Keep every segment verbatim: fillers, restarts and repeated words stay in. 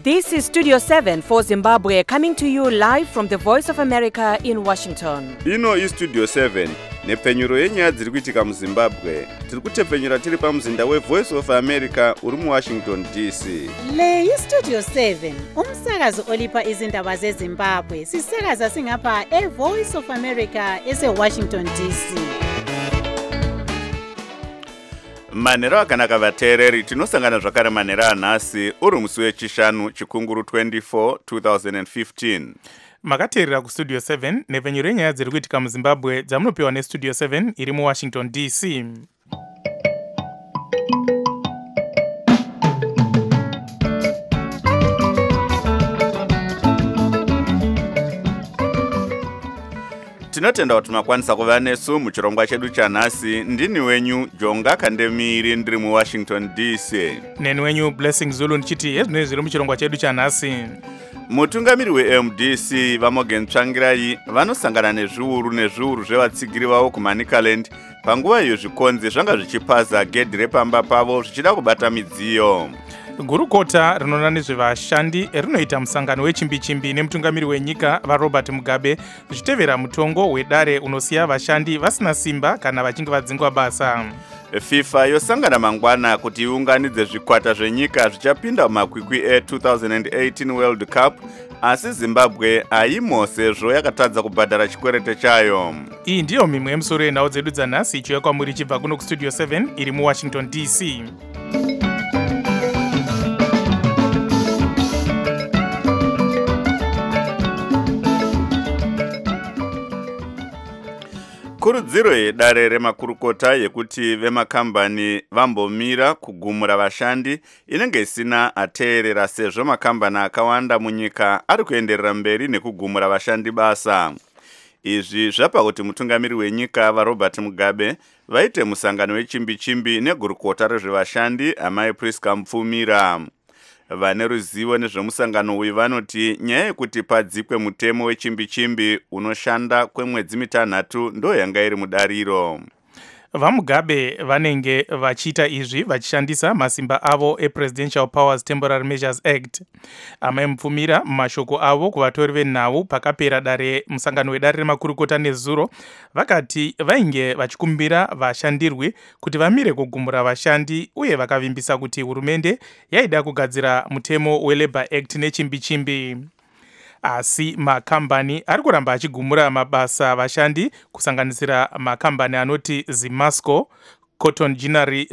This is Studio seven for Zimbabwe, coming to you live from the Voice of America in Washington. Ino is Studio seven. Nepfenyuro yenyaya dziri kuitika muZimbabwe. Tiri kutepfenyura tiri pamuzinda weVoice of America uri muWashington D C. Le iStudio seven, umsakazo olipa izindaba zeZimbabwe. Sisakaza singapha eVoice of America eseWashington D C. Manhero akanaka vateereri, tinosangana zvakare manhero anhasi uri musi wechishanu chikunguru twenty-four twenty fifteen. Makateerera kuStudio seven nepfenyuro yenyaya dziri kuitika muZimbabwe dzamunopiwa neStudio seven iri muWashington D C. Tinotenda kuti makwanisa kuva nesu muchirongwa chedu chanhasi. Ndini wenyu Jonga Kandemiri ndiri muWashington D C. Neni wenyu Blessing Zulu ndichiti ezvinoi zviri muchirongwa chedu chanhasi. Mutungamiri weM D C vaMorgan Tsvangirai vanosangana nezviuru nezviuru zvevatsigiri vavo kuManicaland panguva iyo zvikonzi zvanga zvichipaza gedhi repamba pavo zvichida kubata midziyo. Gurukota rinoona nezvevashandi rinoita musangano wechimbi-chimbi nemutungamiri wenyika vaRobert Mugabe zvichitevera mutongo wedare unosiya vashandi vasina simba kana vachinge vadzingwa basa. FIFA yosangana mangwana kuti iunganidze zvikwata zvenyika zvichapinda mumakwikwi e-twenty eighteen World Cup, asi Zimbabwe haimo sezvo yakatadza kubhadhara chikwerete chayo. Iyi ndiyo mimwe yemusoro yenhau dzedu dzanhasi ichiuya kwamuri ichibva kuno kuStudio seven iri muWashington D C. Kurudziro yedare remakurukota yekuti vemakambani vambomira kugumura vashandi inenge isina ateerera sezvo makambani akawanda munyika ari kuenderera mberi nekugumura vashandi basa. Izvi zvapa kuti mutungamiri wenyika vaRobert Mugabe vaite musangano wechimbi-chimbi negurukota rezvevashandi amai Priska Mupfumira. Vane ruzivo nezvemusangano uyu vanoti nyaya yekuti padzikwe mutemo wechimbi-chimbi unoshanda kwemwedzi mitanhatu ndo yanga iri mudariro. VaMugabe vanenge vachiita izvi vachishandisa masimba avo ePresidential Powers Temporary Measures Act. Amai Mupfumira mumashoko avo kuvatori venhau pakapera dare musangano wedare remakurukota nezuro vakati vainge vachikumbira vashandirwi kuti vamire kugumura vashandi uye vakavimbisa kuti hurumende yaida kugadzira mutemo weLabour Act nechimbi-chimbi. Asi makambani ari kuramba achigumura mabasa vashandi kusanganisira makambani anoti Zimasco, Cotton Ginnery,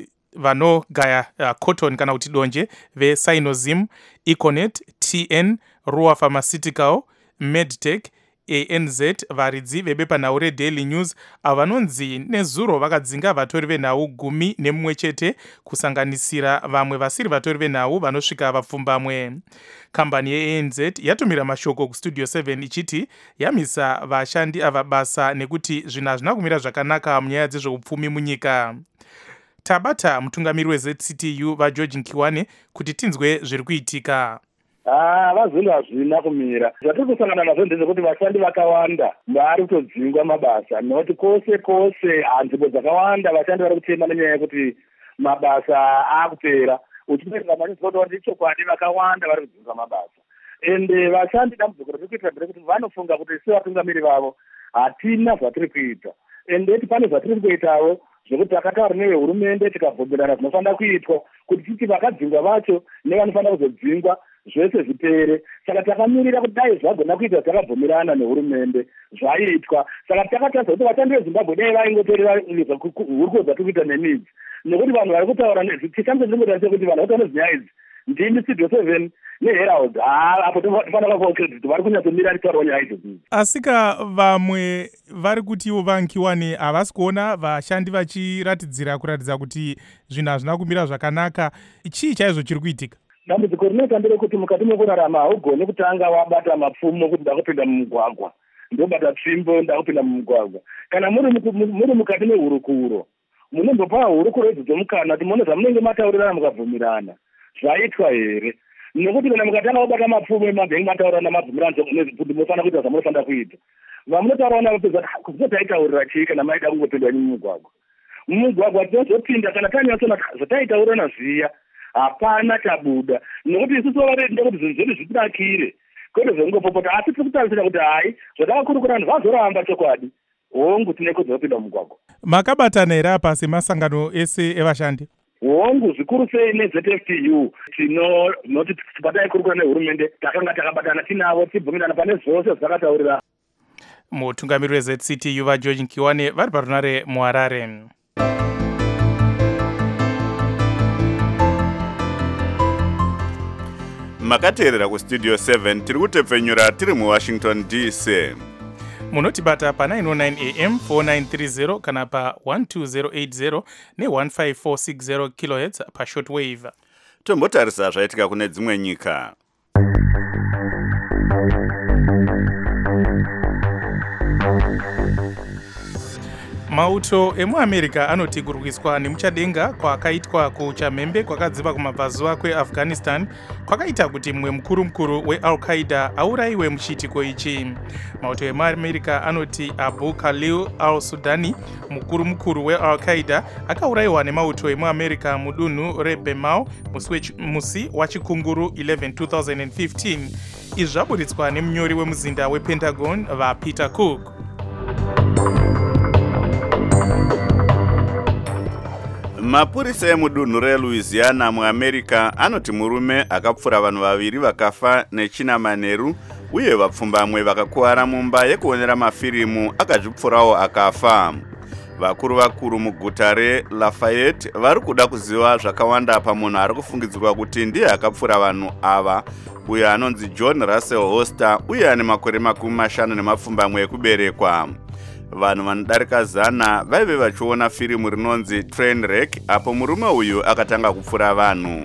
vanogaya uh, cotton kana kuti donje, veSinozim, Econet, T N, Rua Pharmaceutical, Medtech, A N Z, varidzi vebepanhau reDaily News avanonzi nezuro vakadzinga vatori venhau gumi nemumwe chete kusanganisira vamwe vasiri vatori venhau vanosvika vapfumbamwe. Kambani ye A N Z yatumira mashoko kuStudio seven ichiti yamisa vashandi ava basa nekuti zvinhu hazvina kumira zvakanaka munyaya dzezveupfumi munyika. Tabata mutungamiri weZ C T U vaGeorge Nkiwane kuti tinzwe zviri kuitika. Ah, vazvinhu hazvina kumira. Zvatiri kusangana nazvo ndezvekuti vashandi vakawanda vari kutodzingwa mabasa nekuti kwose kwose nzvimbo dzakawanda vashandi vari kutema nenyaya yekuti mabasa akupera. Uchipedza manizwa kuti ndichokwadi vakawanda vari kudzingwa mabasa. Ende vashandi dambudziko riri kuita nderekuti vanofunga kuti sevatungamiri vavo hatina zvatiri kuita. Ende pane zvatiri kuitawo zvekuti takataura nevehurumende tikabvumirana zvinofanira kuitwa kuti titi vakadzingwa vacho nevanofanira kuzodzingwa zvese zvipere. Saka takamirira kuti dai zvagona kuita takabvumirana nehurumende zvaitwa. Saka takataura kuti vashandi veZimbabwe dai vaingotorera hurukuro dzatiri kuita nemidzi nekuti vanhu vari kutaura nezvichitambo zvinotarise kuti vanhu vataura nezvinyaya idzi ndini Studio seven neHerald apo tofanira kupa credit vari kunyatsomira ritaurawo nyaya idzi. Asika vamwe vari kutiwo vaNkiwane havasi kuona vashandi vachiratidzira kuratidza kuti zvinhu hazvina kumira zvakanaka. Chii chaizvo chiri kuitika? Dambudziko rinoita nderekuti mukati mekurarama haugoni kutanga wabata mapfumo kuti ndakupinda mumugwagwa, ndobata tsvimbo ndakupinda mumugwagwa. Kana muri mukati mehurukuro munombopa hurukuro idzi dzomukana kuti muone zvamunenge mataurirana mukabvumirana zvaitwa here. Nekuti kana mukatanga wabata mapfumo emabhengi mataurirana mabvumirana kuti munofanira kuita zvamunofanira kuita, vamunotaura navo pedzati zvotaitaurira chii kana maida kungopinda mumugwagwa. Mumugwagwa tinozopinda kana tanyatsona zvataitaurana zviya hapana chabuda, nokuti isusu vavarenda kuti zvinhu zvedu zvitinakire kwete zvongopopota, asi tiri kutarisira kuti hai zvadakakurukura vanhu vazoramba chokwadi, hongu tine kodzero kupinda mumugwagwa. Makabatana here apa semasangano ese evashandi? Hongu zvikuru sei neZ F T U tino noti tibatai kurukura nehurumende takanga takabatana tinavo tibvumirana pane zvose zvakataurira. Mutungamiriri weZ C T U vaGeorge Nkiwane vari parunare muHarare. Makateerera kustudio seven tiri kutepfenyura tiri muWashington D C. Munotibata pa nine oh nine A M four nine three zero kana pa one two zero eight zero ne one five four six zero kilohertz pa shortwave. Tombotarisa zvaitika kune dzimwe nyika. Mauto emuAmerica anoti kurwiswa nemuchadenga kwakaitwa kuchamhembe kwakadziva kumabvazuva kweAfghanistan kwakaita kuti mumwe mukuru mukuru weAl-Qaeda aurayiwe muchiitiko ichi. Mauto emuAmerica anoti Abu Khalil al-Sudani, mukuru mukuru weAl-Qaeda, akaurayiwa nemauto emuAmerica mudunhu reBemau musi wachikunguru eleven two thousand fifteen. Izvi zvaburitswa nemunyori wemuzinda wePentagon vaPeter Cook. Mapurisa emudunhu reLouisiana muAmerica anoti murume akapfura vanhu vaviri vakafa nechina manheru uye vapfumbamwe vakakuwara mumba yekuonera mafirimu akazvipfurawo akafa. Vakuru vakuru muguta reLafayette vari kuda kuziva zvakawanda pamunhu ari kufungidzirwa kuti ndiye akapfura vanhu ava, uye anonzi John Russell Hoster uye ane makore makumi mashanu nemapfumbamwe ekuberekwa. Vanhu vanodarika zana vaive vachiona firimu rinonzi Trainwreck apo murume uyu akatanga kupfura vanhu.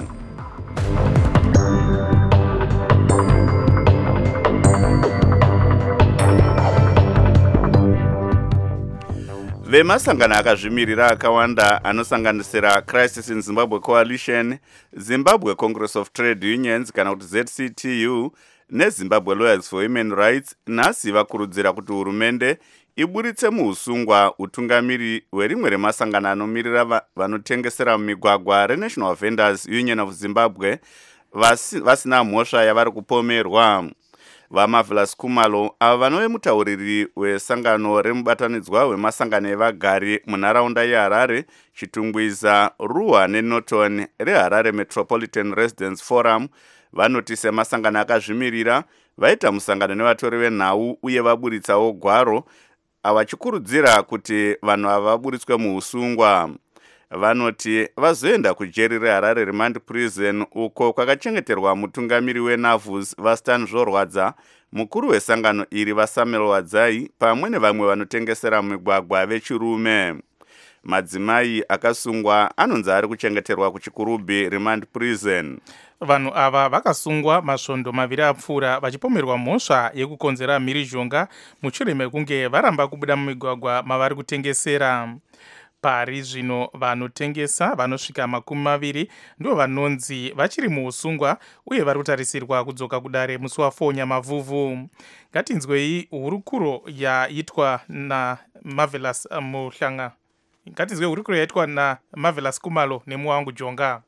Vemasangano akazvimirira akawanda anosanganisira Crisis in Zimbabwe Coalition, Zimbabwe Congress of Trade Unions kana kuti Z C T U neZimbabwe Lawyers for Human Rights nhasi vakurudzira kuti hurumende iburitse muusungwa utungamiri hwerimwe remasangano anomirira vanotengesera mumigwagwa reNational Vendors Union of Zimbabwe vasina mhosva yavari kupomerwa. VaMarvelous Kumalo ava vanove mutauriri wesangano remubatanidzwa wemasangano evagari munharaunda yeHarare, Chitungwiza, Ruwa neNorton reHarare Metropolitan Residents Forum vanoti semasangano akazvimirira vaita musangano nevatori venhau uye vaburitsawo gwaro avachikurudzira kuti vanhu ava vaburitswe muusungwa. Vanoti vazoenda kujeri reHarare Remand Prison uko kwakachengeterwa mutungamiri weNavus vaStan Zvorwadza, mukuru wesangano iri vaSamuel Wadzai pamwe nevamwe vanotengesera mumigwagwa vechirume. Madzimai akasungwa anonzi ari kuchengeterwa kuchikurubhi Remand Prison. Vanhu ava vakasungwa masvondo maviri apfuura vachipomerwa mhosva yekukonzera mhirizhonga mushure mekunge varamba kubuda mumigwagwa mavari kutengesera. Pari zvino vanotengesa vanosvika makumi maviri ndo vanonzi vachiri muusungwa uye vari kutarisirwa kudzoka kudare musi wa4 Nyamavhuvhu. Ngatinzwei hurukuro yaitwa naMarvelous Muhlanga. Ngatinzwei hurukuro yaitwa naMarvelous Kumalo nemuwangu Jonga.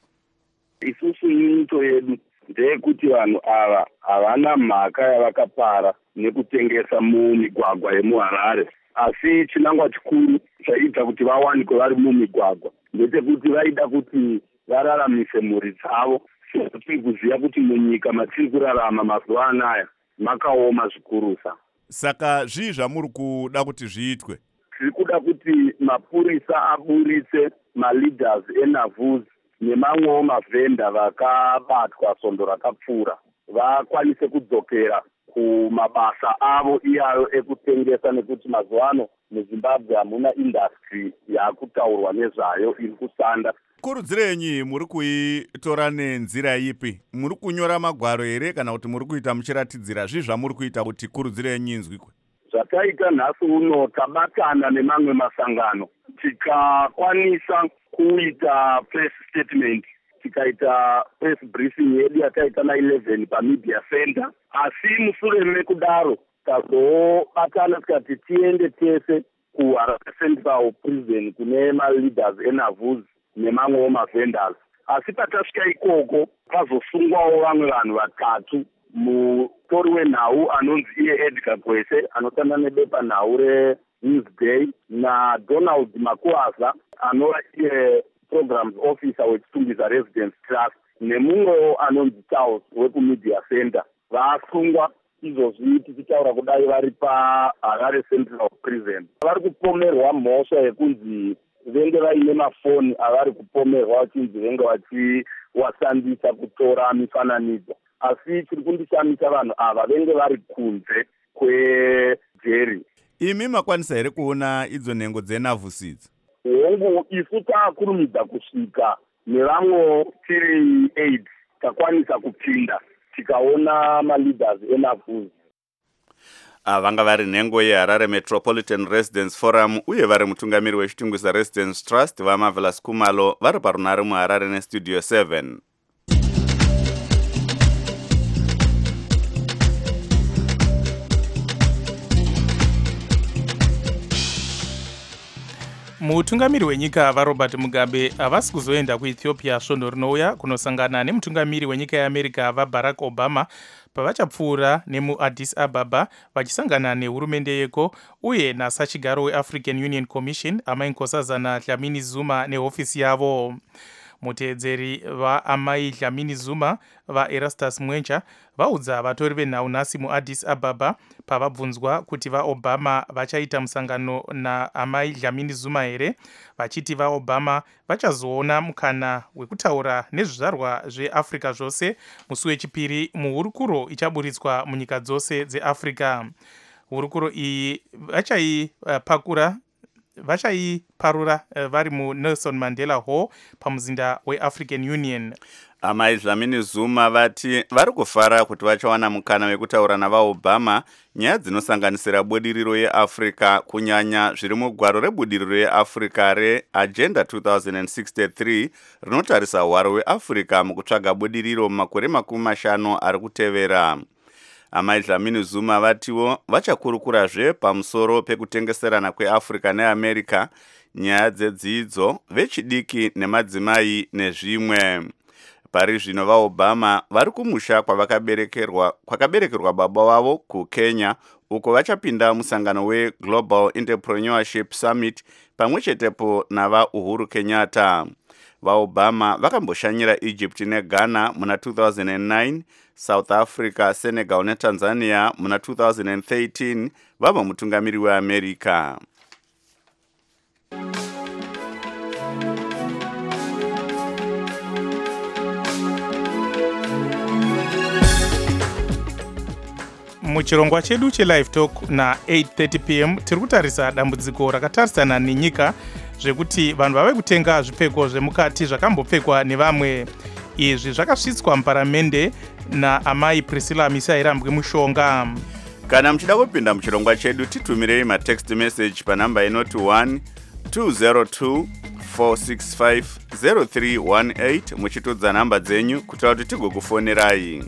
Isusu nyito yedu ndeyekuti vanhu ava havana mhaka yavakapara nekutengesa mumigwagwa yemuHarare, asi chinangwa chikuru chaita kuti vawanikwe vari mumigwagwa ndechekuti vaida kuti vararamise mhuri dzavo. Tiri kuziva kuti munyika matiri kurarama mazuva anaya makaoma zvikurusa. Saka zvii zvamuri kuda kuti zviitwe? Tiri kuda kuti mapurisa aburitse maleaders eNavus nemamwewo mavhenda vakabatwa svondo rakapfuura vakwanise kudzokera kumabasa avo iyayo ekutengesa, nekuti mazuva ano muZimbabwe hamuna industry yakutaurwa nezvayo iri kusanda. Kurudzirenyi muri kuitora nenzira ipi? Muri kunyora magwaro here kana kuti muri kuita muchiratidzira zvii zvamuri kuita kuti kurudzirenyi inzwikwe? Zvataita nhasi uno tabatana nemamwe masangano tikakwanisa kuita press statement, tikaita press briefing yedu yataita na eleven pamedia center, asi mushure mekudaro tazobatana tikati tiende tese kuHarare Central Prison kune maleaders eNavus nemamwewo mavendors asi patasvika ikoko pazosungwawo vamwe vanhu vatatu, mutori wenhau anonzi iye Edgar Gwese anoshanda nebepa nhau reNewsday, naDonald Makuaza anova iye programs officer wechitumbisa Residence Trust, nemumwewo anonzi Charles wekumedia center. Vasungwa izvozvi tichitaura kudai vari paHarare Central Prison. Vari kupomerwa mhosva yekunzi venge vaine mafoni avari kupomerwa vachinzi venge vachiwashandisa kutora mifananidzo, asi chiri kundishamisa vanhu ava venge vari kunze kwejeri. Imi makwanisa here kuona idzo nhengo dzenavhusidzi? Hongu isu taakurumidza kusvika nevamwe tiri eight takwanisa kupinda tikaona maleaders enavhuzi. Vanga vari nhengo yeHarare Metropolitan Residence Forum uye vari mutungamiri wechitungwisa Residence Trust vaMarvelous Kumalo vari parunare muHarare neStudio seven. Mutungamiri wenyika vaRobert Mugabe havasi kuzoenda kuEthiopia svondo rinouya kunosangana nemutungamiri wenyika yeAmerica vaBarack Obama pavachapfuura nemuAddis Ababa vachisangana nehurumende yeko uye nasachigaro weAfrican Union Commission Amai Nkosazana Dlamini Zuma nehofisi yavo. Muteedzeri vaAmai Dlamini Zuma vaErastus Mwencha vaudza vatori venhau nhasi muAddis Ababa pavabvunzwa kuti vaObama vachaita musangano naAmai Dlamini Zuma here, vachiti vaObama vachazoona mukana wekutaura nezvizvarwa zveAfrica zvose musi wechipiri muhurukuro ichaburitswa munyika dzose dzeAfrica. Hurukuro iyi vachaipakura vachaiparura vari muNelson Mandela Hall pamuzinda weAfrican Union. Amai Dlamini Zuma vati vari kufara kuti vachawana mukana wekutaura navaObama nyaya dzinosanganisira budiriro yeAfrica, kunyanya zviri mugwaro rebudiriro yeAfrica reAgenda twenty sixty-three rinotarisa hwaro hweAfrica mukutsvaga budiriro mumakore makumi mashanu ari kutevera. Amai Dlamini Zuma vatiwo vachakurukurazve pamusoro pekutengeserana kweAfrica neAmerica, nyaya dzedzidzo, vechidiki nemadzimai nezvimwe. Pari zvino vaObama vari kumusha kwavakaberekerwa kwakaberekerwa baba wavo kuKenya, uko vachapinda musangano weGlobal Entrepreneurship Summit pamwe chetepo navaUhuru Kenyatta. VaObama vakamboshanyira Egypt neGhana muna two thousand nine, South Africa, Senegal neTanzania muna two thousand thirteen vava mutungamiri weAmerica. Muchirongwa chedu cheLive Talk na eight thirty p m tiri kutarisa dambudziko rakatarisana nenyika zvekuti vanhu vave kutenga zvipfeko zvemukati zvakambopfekwa nevamwe. Izvi zvakasvitswa muparamende naamai Priscilla Misairambwe Mushonga. Kana muchida kupinda muchirongwa chedu titumirei matext message panamba inoti one two zero two four six five zero three one eight muchitudza namba dzenyu kutira kuti tigokufonerai.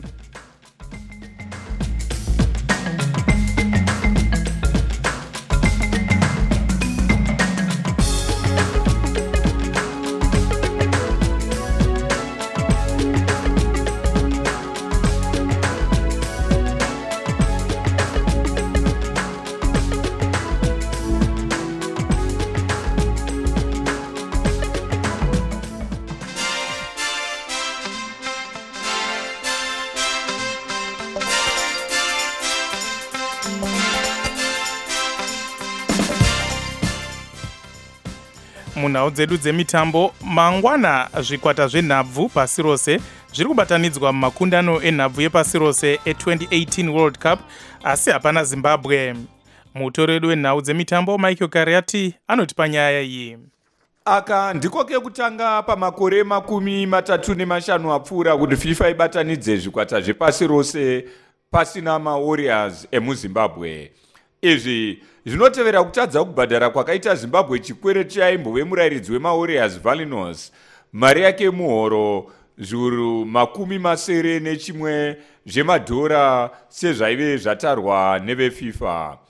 Munhau dzedu dzemitambo, mangwana zvikwata zvenhabvu pasi rose zviri kubatanidzwa mumakundano enhabvu yepasi rose e-twenty eighteen World Cup, asi hapana Zimbabwe. Mutori wedu wenhau dzemitambo Michael Kariati anotipa nyaya iyi. Aka ndiko kekutanga pamakore makumi matatu nemashanu apfuura kuti FIFA ibatanidze zvikwata zvepasi rose pasina maWarriors emuZimbabwe. Izvi zvinotevera kutadza kubhadhara kwakaita Zimbabwe chikwere chaimbove murairidzi wemaWarriors Valinos mari yake muhoro zviuru makumi masere nechimwe zvemadhora sezvaive zvatarwa neveFIFA.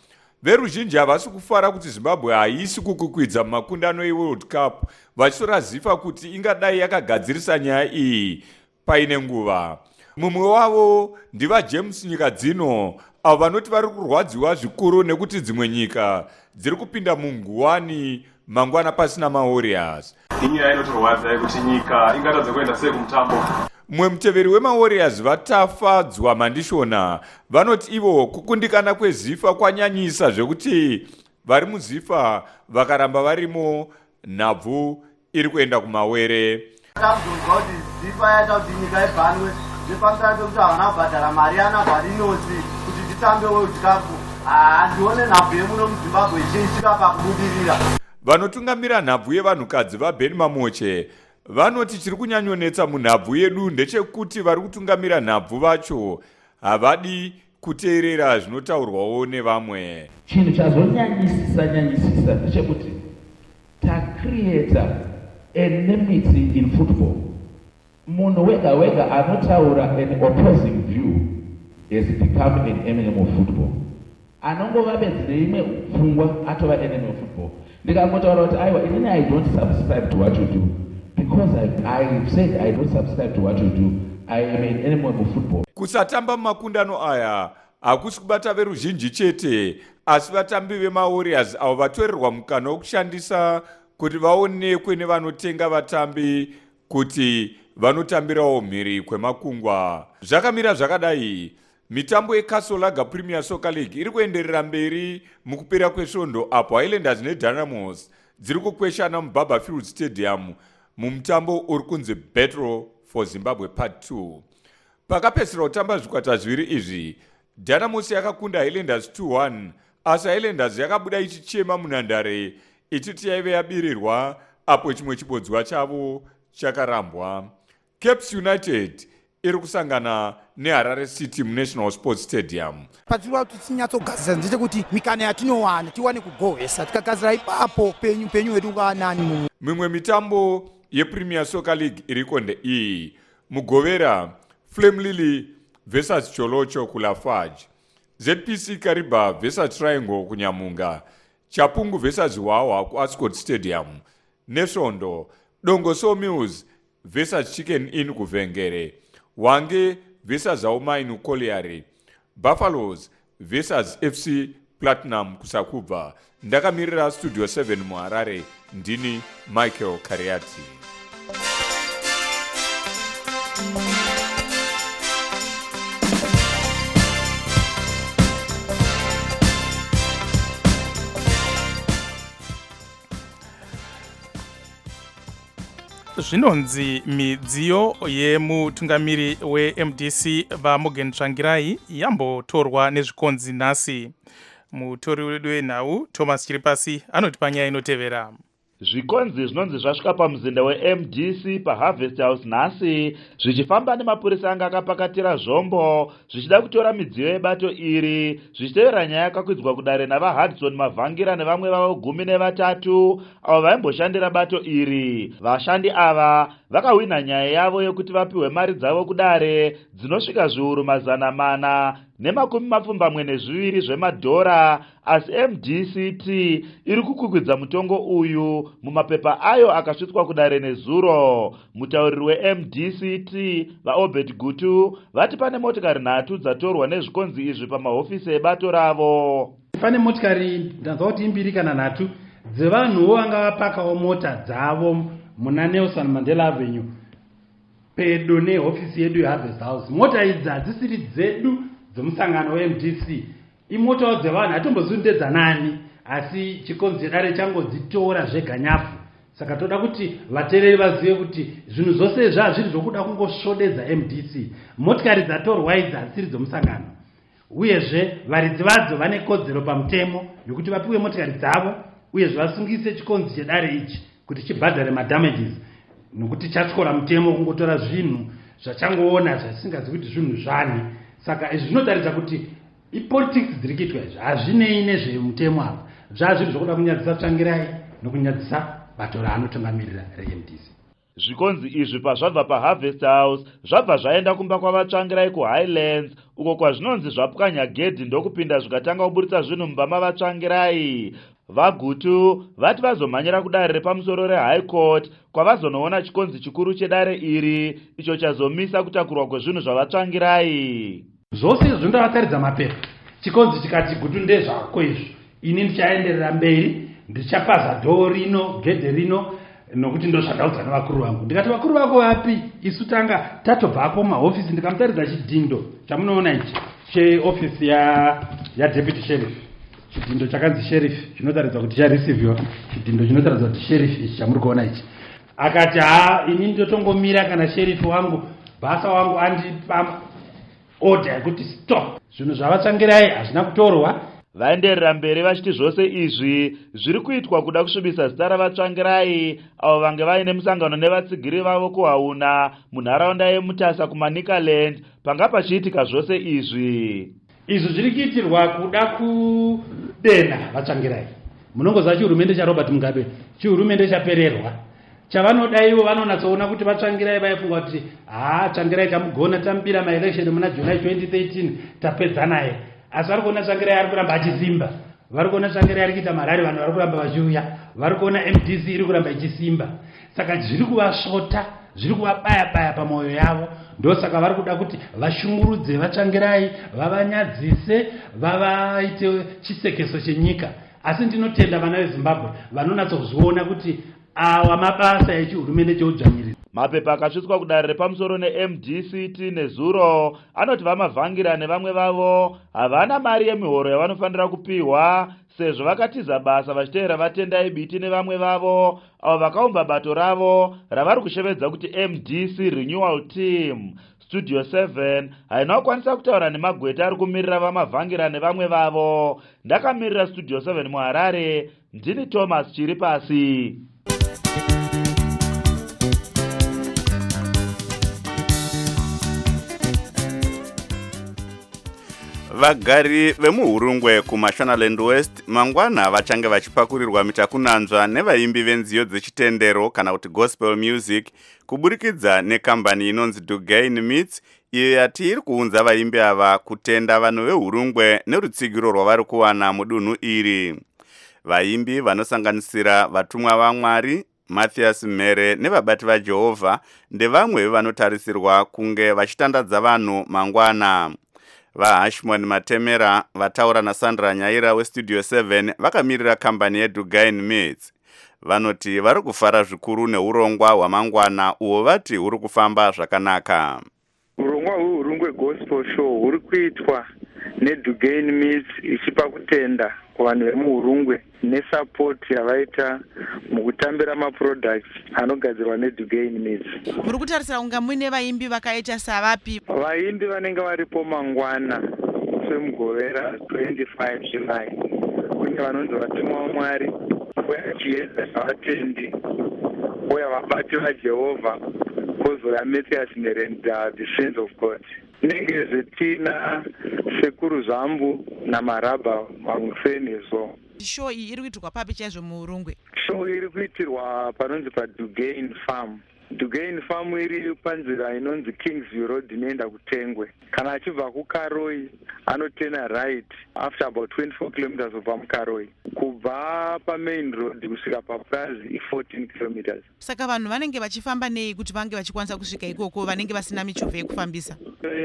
veruzhinji havasi kufara kuti zimbabwe haisi kukukwidza mumakundano eworld cup, vachitora zifa kuti ingadai yakagadzirisa nyaya iyi paine nguva. Mumwe wavo ndivaJames Nyika Dzino, avo vanoti vari kurwadziwa zvikuru nekuti dzimwe nyika dziri kupinda munguwani mangwana pasina mawarriors. Inyaya inotorwadza yekuti nyika ingatadza kuenda sei kumutambo. Mumwe muteveri wemawarriors vatafadzwa mandishona vanoti ivo kukundikana kwezifa kwanyanyisa zvekuti vari muzifa vakaramba varimo nhabvu iri kuenda kumawere. Takuzonzwa kuti zifa yaita kuti nyika ibhanwe zvepamusana pekuti havana kubhadhara mari yanabharinosi kuti titambe world cup. Handione nhabvu yemuno muzimbabwe ichiisvika pakubudirira. Vanotungamira nhabvu yevanhukadzi vaBen Mamoche vanoti chiri kunyanyonetsa munhabvu yedu ndechekuti vari kutungamira nhabvu vacho havadi kuteerera zvinotaurwawo nevamwe. Chinhu chazonyanyisisa nyanyisisa ndechekuti tacreata enmity in football. Munhu wega wega anotaura an opposing view has become an enemy of football. Anongova bedzi neimwe pfungwa atova enemy of football. Ndikangotaura kuti aiwa inini I don't subscribe to what you do. Because I, I said I don't subscribe to what you do, I am an enemy of football. Kusatamba makundano aya hakusi kubata veruzhinji chete, asi vatambi vemawarriors avo vatorerwa mukana wokushandisa kuti vaonekwe nevanotenga vatambi kuti vanotambirawo mhiri kwemakungwa. Zvakamira zvakadai, mitambo yeCastle Premier Soccer League iri kuenderera mberi mukupera kwesvondo apo Highlanders neDynamos dziri kukweshana muBarbourfield Stadium mumutambo uri kunzi Battle for Zimbabwe Part two. Pakapedzisira kutamba zvikwata zviviri izvi, Dynamos yakakunda Highlanders two one, asi Highlanders yakabuda ichichema munhandare ichiti yaive yabirirwa apo chimwe chibodzwa chavo chakarambwa. Caps United iri kusangana neHarare City muNational Sports Stadium. Patinoda kuti tinyatsogadzirisa ndechekuti mikana yatinowana tiwane kugohwesa, tikagadzira ipapo penyu penyu wedu ungawanani mumwe. Mimwe mitambo yePremier Soccer League iriko ndeiyi: Mugovera, Flame Lily versus Cholocho kuLafarge, Z P C Kariba versus Triangle kuNyamunga, Chapungu versus Wawa kuAscot Stadium, Nesvondo, Dongo Sawmills versus Chicken Inn kuVhengere, Wange versus Aumainu Colliery, Buffaloes versus F C Platinum kusakubva. Ndakamirira Studio seven muHarare, ndini Michael Kariati. Zvinonzi midziyo yemutungamiri weM D C vaMorgan Tsvangirai yambotorwa nezvikonzi nhasi. Mutori wedu wenhau Thomas Chiripasi anotipa nyaya inotevera. Zvikonzi zvinonzi zvasvika pamuzinda weM D C paHarvest House nhasi zvichifamba nemapurisa anga akapakatira zvombo zvichida kutora midziyo yebato iri zvichitevera nyaya yakakwidzwa kudare navaHudson Mavhangira nevamwe vavo gumi nevatatu avo vaimboshandira bato iri. Vashandi ava vakahwina nyaya yavo yekuti vapiwe mari dzavo kudare dzinosvika zviuru mazana mana nemakumi mapfumbamwe nezviviri zvemadhora, asi M D C T iri kukukwidza mutongo uyu mumapepa ayo akasvitswa kudare nezuro. Mutauriri weM D C T vaObed Gutu vati pane motikari nhatu dzatorwa nezvikonzi izvi pamahofisi ebato ravo. Pane motikari ndanzwa kuti imbiri kana nhatu dzevanhuwo vanga vapakawo mota dzavo muna Nelson Mandela Avenue pedo nehofisi yedu yeHarvest House. Mota idzi hadzisiri dzedu dzemusangano weM D C, imotawo dzevanhu hatombozundedza nani, asi chikonzi chedare changodzitora zveganyafu. Saka toda kuti vateereri vazive kuti zvinhu zvose zvazviri zvokuda kungosvodedza M D C. Motikari dzatorwa idzi hadzisiri dzomusangano, uyezve varidzi vadzo vane kodzero pamutemo yokuti vapiwe motikari dzavo, uyezve vasungise chikonzi chedare ichi kuti chibhadhare madamages, nokuti chatyora mutemo kungotora zvinhu zvachangoona zvasingazi kuti zvinhu zvani. Saka izvi zvinotaridza kuti ipolitics dziri kuitwa izvi hazvinei nezvemutemo apa, zvazviri zvokuda kunyadzisa Tsvangirai nokunyadzisa bato raanotungamirira reM D C. Zvikonzi izvi pazvabva paHarvest House zvabva zvaenda kumba kwavatsvangirai kuHighlands uko kwazvinonzi zvapwanya gedhi ndokupinda zvikatanga kuburitsa zvinhu mumba mavatsvangirai. Vagutu vati vazomhanyira kudare repamusoro reHigh Court kwavazonoona chikonzi chikuru chedare iri icho chazomisa kutakurwa kwezvinhu zvavatsvangirai. Zvose izvi ndavataridza mapepa. Chikonzi chikati gutu ndezvako izvo. Ini ndichaenderera mberi, ndichapaza dhoo rino, gedhe rino, nokuti ndozvandaudza navakuru vangu. Ndikati vakuru vako vapi? Isu tanga tatobvapo mahofisi ndikamutaridza chidhindo chamunoona ichi cheofisi ya ya deputy sheriff. Chidhindo chakanzi sheriff chinotaridza kuti chareceiviwa. Chidhindo chinotaridza kuti sheriff ichi chamuri kuona ichi. Akati ha ini ndotongomira kana sheriff wangu basa wangu andipa order yekuti stop. Zvinhu zvavatsvangirai hazvina kutorwa. Vaenderera mberi vachiti zvose izvi zviri kuitwa kuda kusvibisa zita ravatsvangirai avo vange vaine musangano nevatsigiri vavo kuHauna munharaunda yeMutasa kuManicaland panga pachiitika zvose izvi. Izvi zviri kuitirwa kuda kudenha vatsvangirai. Munongoziva chihurumende chaRobert Mugabe chihurumende chapererwa. Chavanoda ivo vanonatsoona kuti vatsvangirai vaifunga kuti ha tsvangirai tamugona tamubira maelection muna July twenty thirteen tapedza naye. Asi vari kuona tsvangirai ari kuramba achisimba. Vari kuona tsvangirai ari kuita marari vanhu vari kuramba vachiuya. Vari kuona M D C iri kuramba ichisimba. Saka zviri kuvasvota, zviri kuvabaya-baya pamwoyo yavo. Ndosaka vari kuda kuti vashungurudze vatsvangirai, vavanyadzise, vavaite chisekeso chenyika. Asi ndinotenda vana veZimbabwe vanonatsozviona kuti awa mabasa echihurumende cheudzvanyiriri. Mapepa akatsvitswa kudare repamusoro neM D C T nezuro anoti vamavhangira nevamwe vavo havana mari yemihoro yavanofanira kupiwa sezvo vakatiza basa vachiteera vatendai Biti nevamwe vavo avo vakaumba bato ravo ravari kushevedza kuti M D C Renewal Team. Studio seven haina kukwanisa kutaura nemagweta ari kumirira vamavhangira nevamwe vavo. Ndakamirira Studio seven muHarare, ndini Thomas Chiripasi. Vagari vemuhurungwe kuMashonaland West mangwana vachange vachipakurirwa mitakunanzva nevaimbi venziyo dzechitendero kana kuti gospel music kuburikidza nekambani inonzi Dugain Meets iyo yati iri kuunza vaimbi ava kutenda vanhu vehurungwe nerutsigiro rwavari kuwana mudunhu iri. Vaimbi vanosanganisira vatumwa vaMwari, Matthias Mere nevabati vaJehovha ndevamwe vanotarisirwa kunge vachitandadza vanhu mangwana. VaHashmon Matemera vataura naSandra Nyaira weStudio seven vakamirira kambani yeDugain Meets. Vanoti vari kufara zvikuru neurongwa hwamangwana uwo vati huri kufamba zvakanaka. Urongwa hwehurungwe gospel show huri kuitwa neDugain Meets ichipa kutenda kuvanhu vemuhurungwe nesupport yavaita mukutambira maproducts anogadzirwa neDugain Meets. Muri kutarisira kunga muine vaimbi vakaita savapi? Vaimbi vanenge varipo mangwana semugovera twenty-five July. Kune vanonzi vatumwa vaMwari, uya chiedza zvavatendi, uya vabati vaJehovha, kozouya Matthias Mere and uh, the Saints of God. Nenge zvetina sekuru Zambu naMaraba vamusenizo. Show iyi iri kuitirwa papi chaizvo muhurungwe? Show iri kuitirwa panonzi paDugain Farm. Dugain Farm iri panzira inonzi Kingsview Road inoenda kuTengwe. Kana achibva kuKaroi anotena right after about twenty-four kilometers kubva muKaroi. Kubva pamain road kusvika paPrazi fourteen kilometers. Saka vanhu vanenge vachifamba nei kuti vange vachikwanisa kusvika ikoko vanenge vasina michovha yekufambisa?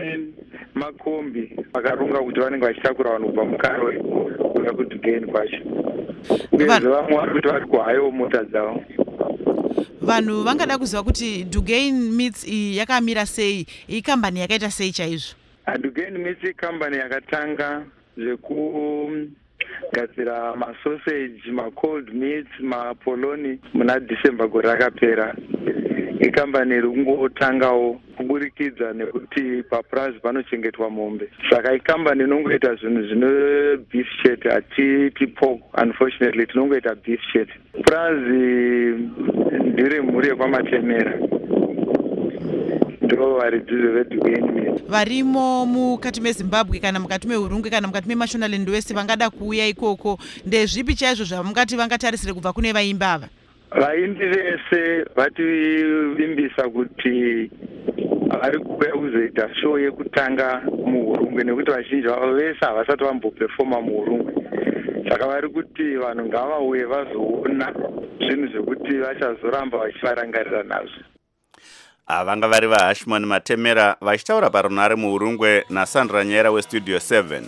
Makombi akaronga kuti vanenge vachitakura vanhu kubva muKaroi kuuya kuDugain kwacho. Uyezve vamwe vari kuti vari kuhayiwa mota dzavo. Vanhu vangada kuziva kuti Dugain Meets iyi yakamira sei, iyi kambani yakaita sei chaizvo? Dugain Meets ikambani yakatanga zvekugadzira masausage, macold meats, mapoloni muna December gore rakapera. Ikambani iri kungotangawo kuburikidza nekuti paPrazi panochengetwa mombe. Saka ikambani inongoita zvinhu zvine beef chete, hatiti pork, unfortunately tinongoita beef chete. Prazi ndiri mhuri yekwamatemera. Ndo varidzi veDugain Meets. Varimo mukati meZimbabwe kana mukati mehurungwe kana mukati meMashonaland West vangada kuuya ikoko ndezvipi chaizvo zvamungati vangatarisire kubva kune vaimbi ava? vaimbi vese vativimbisa kuti vari kuuya kuzoita show yekutanga muurungwe, nekuti vazhinji vavo vese havasati vambopefoma muurungwe. Saka vari kuti vanhu ngavauye vazoona zvinhu zvekuti vachazoramba vachivarangarira nazvo. Vanga vari vaHashimon Matemera vachitaura parunare muurungwe naSandra Nyera weStudio seven.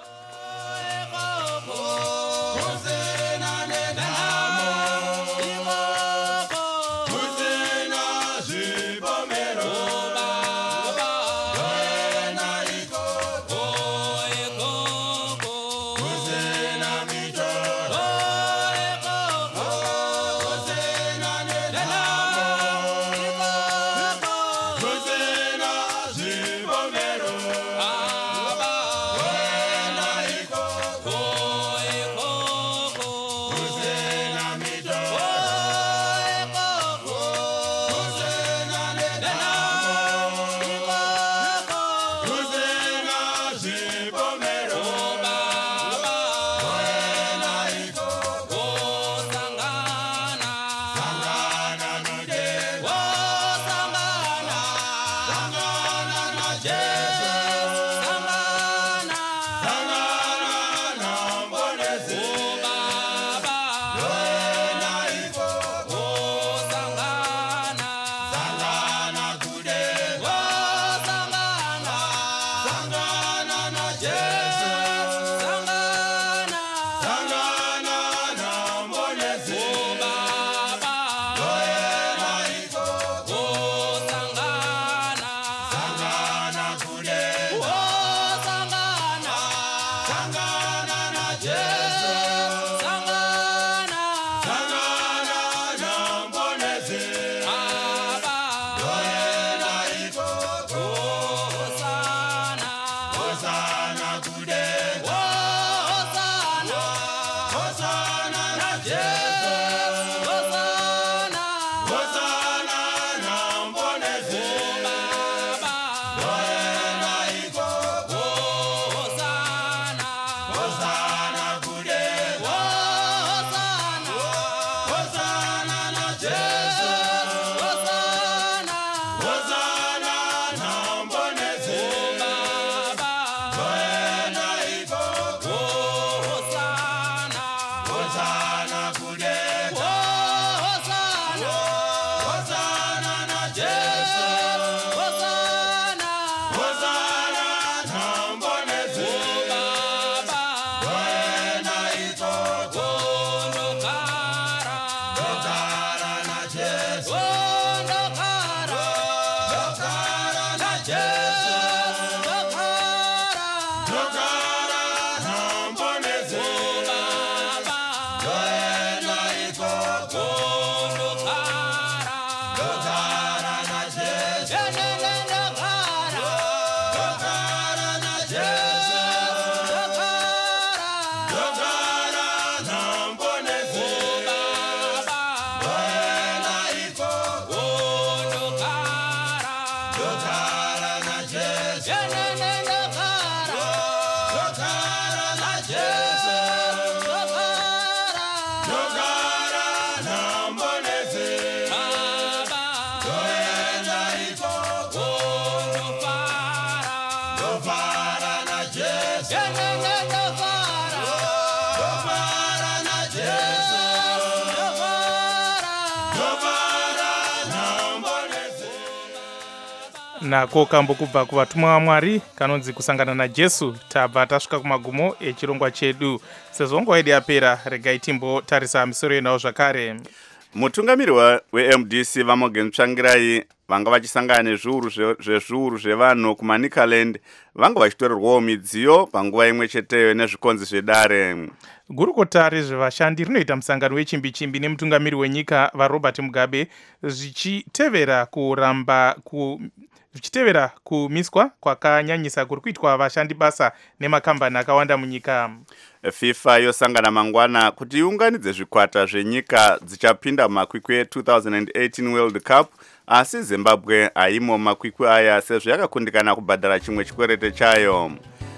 nako kambo kubva kuvatumwa vaMwari kanonzi kusangana naJesu. Tabva tasvika kumagumo echirongwa chedu. Sezvo nguva yedu yapera, regai timbotarisa misoro yenawo zvakare. Mutungamiri weM D C vaMorgan Tsvangirai vanga vachisangana nezviuru zvezviuru zvevanhu kuManicaland vanga vachitorerwawo midziyo panguva imwe cheteyo nezvikonzi zvedare. Gurukota rezvevashandi rinoita musangano wechimbi chimbi nemutungamiri wenyika vaRobert Mugabe zvichitevera kuramba ku zvichitevera kumiswa kwakanyanyisa kuri kuitwa vashandi basa nemakambani akawanda munyika. FIFA yosangana mangwana kuti iunganidze zvikwata zvenyika dzichapinda mumakwikwi e-twenty eighteen World Cup, asi Zimbabwe haimo mumakwikwi aya sezvo yakakundikana kubhadhara chimwe chikwerete chayo.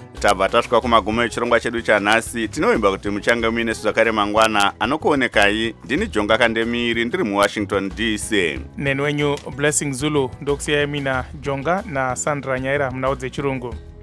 tabva tasvika kumagumo echirongwa chedu chanhasi. Tinovimba kuti muchange muine zvakare mangwana. Anokuonekai ndini Jonga Kandemiri ndiri muWashington D C. Neni wenyu Blessing Zulu ndokusiyai mina Jonga na Sandra Nyaira munhau dzechirungu.